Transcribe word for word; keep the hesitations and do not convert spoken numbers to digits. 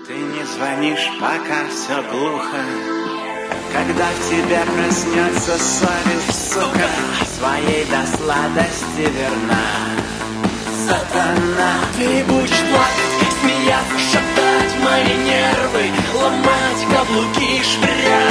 Ты не звонишь, пока все глухо. Когда в тебе проснется совесть, сука, своей до сладости верна. Сатана, ты будешь плакать, смеяться, шатать мои нервы, ломать каблуки, швырять